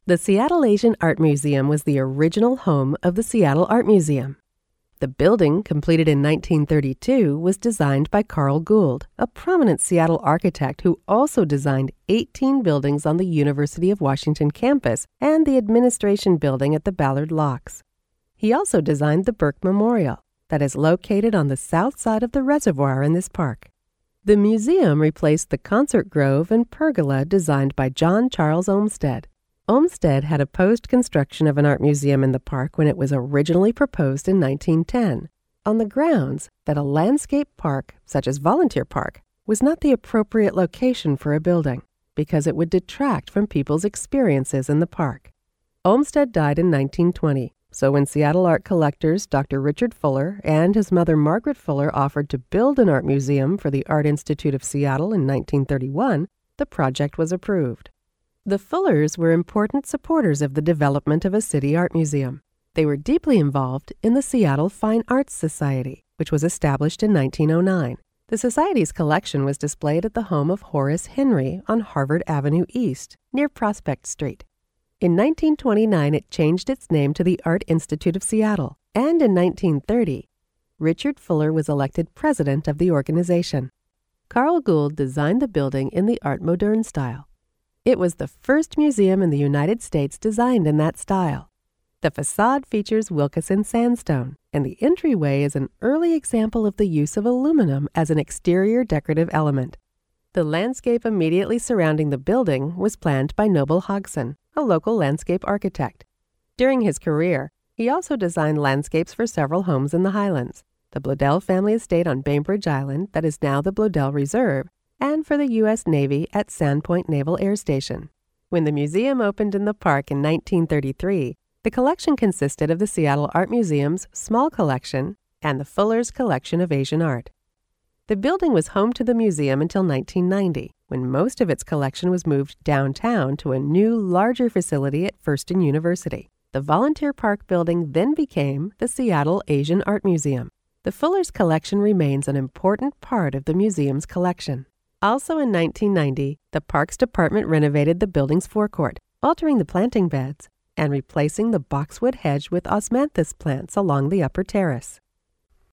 The Seattle Asian Art Museum was the original home of the Seattle Art Museum. The building, completed in 1932, was designed by Carl Gould, a prominent Seattle architect who also designed 18 buildings on the University of Washington campus and the administration building at the Ballard Locks. He also designed the Burke Memorial, that is located on the south side of the reservoir in this park. The museum replaced the Concert Grove and pergola designed by John Charles Olmsted. Olmsted had opposed construction of an art museum in the park when it was originally proposed in 1910, on the grounds that a landscape park, such as Volunteer Park, was not the appropriate location for a building, because it would detract from people's experiences in the park. Olmsted died in 1920, so when Seattle art collectors Dr. Richard Fuller and his mother Margaret Fuller offered to build an art museum for the Art Institute of Seattle in 1931, the project was approved. The Fullers were important supporters of the development of a city art museum. They were deeply involved in the Seattle Fine Arts Society, which was established in 1909. The Society's collection was displayed at the home of Horace Henry on Harvard Avenue East, near Prospect Street. In 1929, it changed its name to the Art Institute of Seattle, and in 1930, Richard Fuller was elected president of the organization. Carl Gould designed the building in the Art Moderne style. It was the first museum in the United States designed in that style. The facade features Wilkeson sandstone, and the entryway is an early example of the use of aluminum as an exterior decorative element. The landscape immediately surrounding the building was planned by Noble Hodgson, a local landscape architect. During his career, he also designed landscapes for several homes in the Highlands, the Bloedel family estate on Bainbridge Island that is now the Bloedel Reserve, and for the U.S. Navy at Sandpoint Naval Air Station. When the museum opened in the park in 1933, the collection consisted of the Seattle Art Museum's small collection and the Fuller's collection of Asian art. The building was home to the museum until 1990, when most of its collection was moved downtown to a new, larger facility at Thurston University. The Volunteer Park building then became the Seattle Asian Art Museum. The Fuller's collection remains an important part of the museum's collection. Also in 1990, the Parks Department renovated the building's forecourt, altering the planting beds and replacing the boxwood hedge with osmanthus plants along the upper terrace.